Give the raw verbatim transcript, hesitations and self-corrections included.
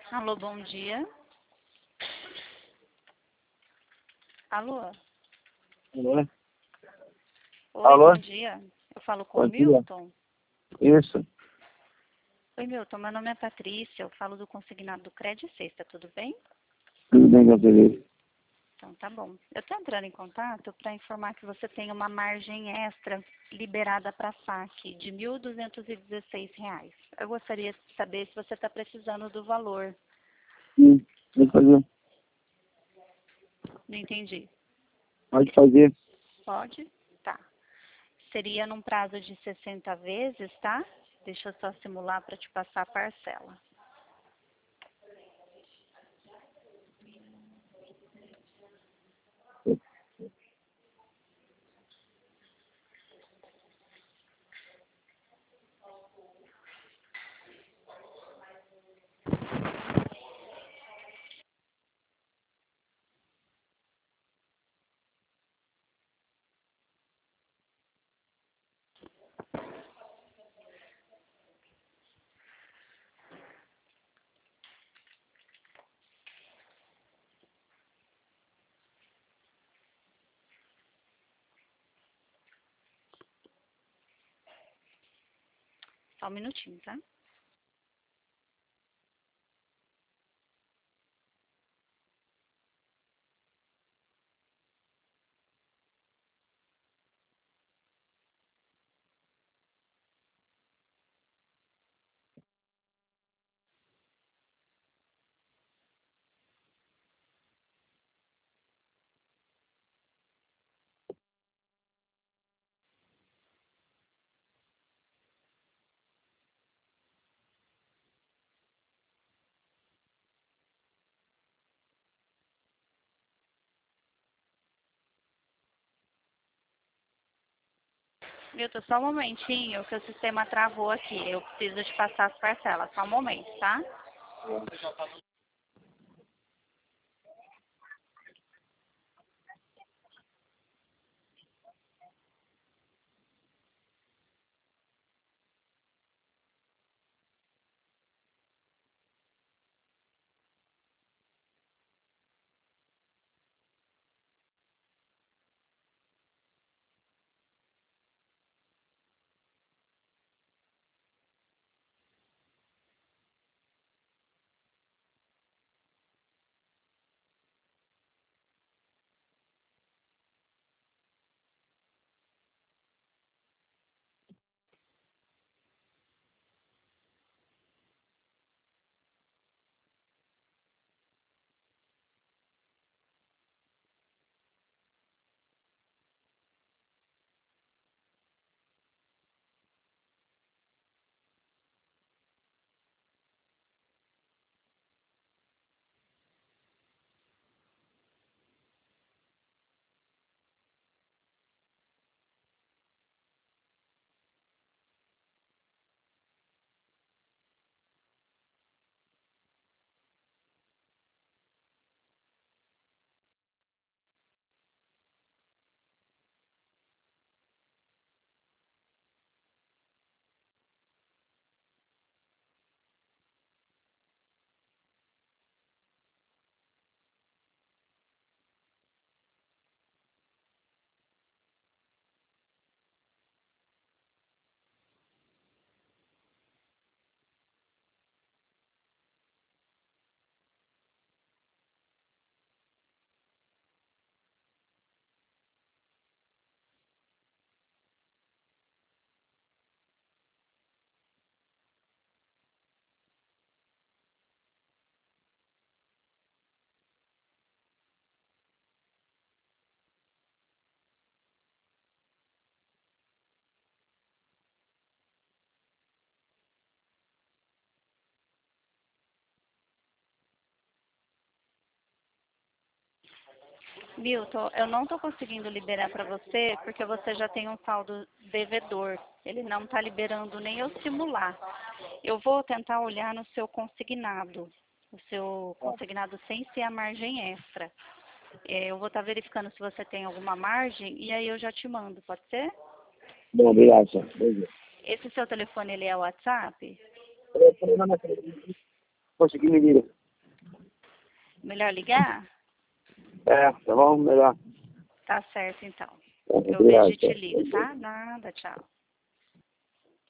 Alô, bom dia. Alô? Alô? Oi, Alô? bom dia. Eu falo com Bom o dia. Milton. Isso. Oi, Milton, meu nome é Patrícia, eu falo do consignado do Crédito Sexta, tudo bem? Tudo bem, graças a Deus. Então tá bom. Eu estou entrando em contato para informar que você tem uma margem extra liberada para saque de mil duzentos e dezesseis reais. Eu gostaria de saber se você está precisando do valor. Sim, pode fazer. Não entendi. Pode fazer. Pode? Tá. Seria num prazo de sessenta vezes, tá? Deixa eu só simular para te passar a parcela. Só um minutinho, tá? Milton, só um momentinho que o sistema travou aqui. Eu preciso te passar as parcelas. Só um momento, tá? Milton, eu não estou conseguindo liberar para você porque você já tem um saldo devedor. Ele não está liberando nem eu simular. Eu vou tentar olhar no seu consignado. O seu consignado sem ser a margem extra. É, eu vou estar verificando se você tem alguma margem e aí eu já te mando, pode ser? Bom, obrigado, senhor. Beijo. Esse seu telefone, ele é o WhatsApp? Eu falei, não, mas consegui me ligar. Melhor ligar? É, tá bom? Melhor. Tá certo, então. É, Eu obrigado, vejo e te tchau. ligo, tá? Nada, tchau.